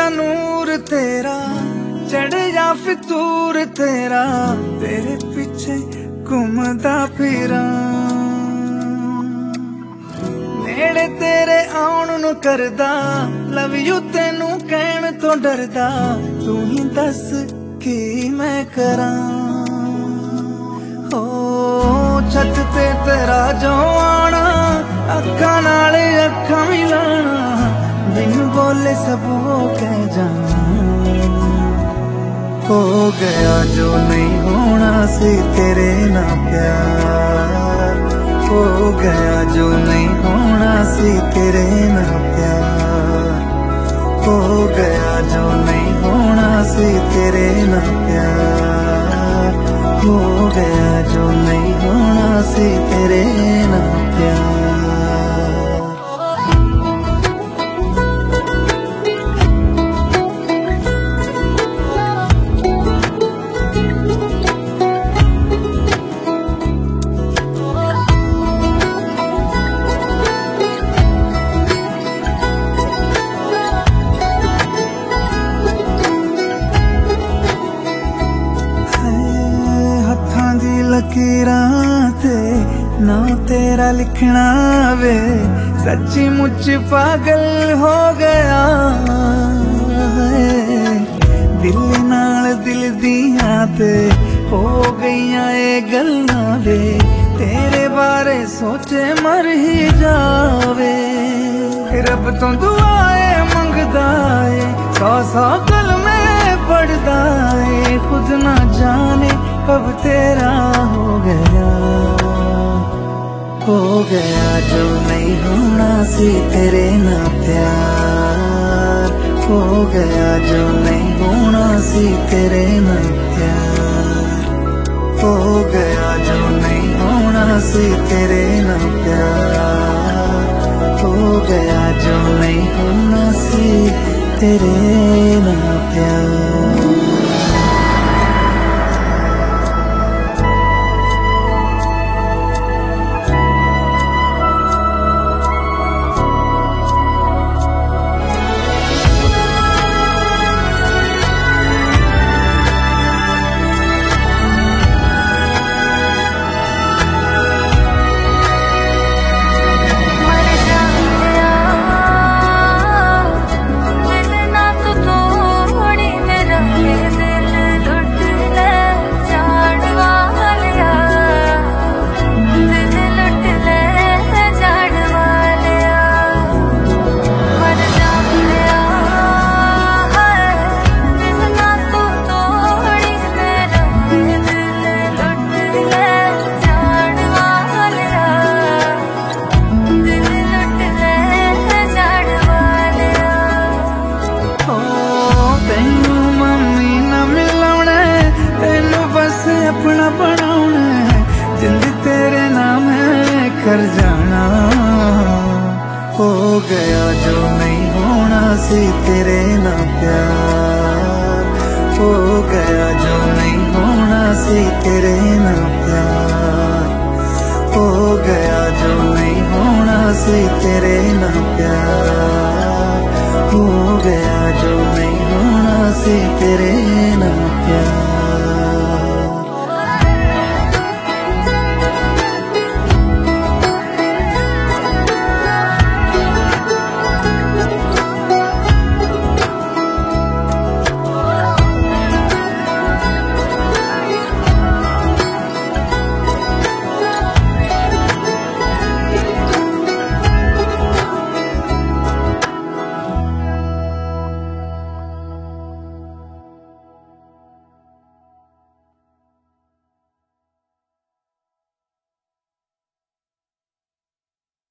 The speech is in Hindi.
दा नूर तेरा चढ़िया फितूर तेरा, तेरे पीछे घूमदा फिरा। नेड़े तेरे आउण नू करदा, लव यू तेनू कहण तो डरदा, तू ही दस की मैं करा। ओ छत ते तेरा जो आना, अखां नाल अखां मिलाना, बिन बोले सब वो कह जाना। हो गया जो नहीं होना सी तेरे ना प्यार, हो गया जो नहीं होना सी तेरे ना प्यार, हो गया जो नहीं होना सी तेरे ना प्यार, हो गया जो नहीं होना सी तेरे ना प्यार। लकीरां ते ना तेरा लिखना वे, सच्ची मुझ पागल हो गया। दिल नाल दिल दियां ते हो गईयां ए गल्लां वे, तेरे बारे सोचे मर ही जावे। रब तो दुआए मंगदा ए, सौ कलमे पढ़दा ए, खुद ना जाने कब तेरा हो गया। हो गया जो नहीं होना सी तेरे ना प्यार, हो गया जो नहीं होना सी तेरे ना प्यार, हो गया जो नहीं होना सी तेरे ना प्यार, हो गया जो नहीं होना सी तेरे ना प्यार। अपना बनाना जिंद तेरे नाम है कर जाना। हो गया जो नहीं होना सी तेरे ना प्यार, हो गया जो नहीं होना सी तेरे ना प्यार, हो गया जो नहीं होना सी तेरे ना प्यार, हो गया जो नहीं होना सी तेरे ना प्यार।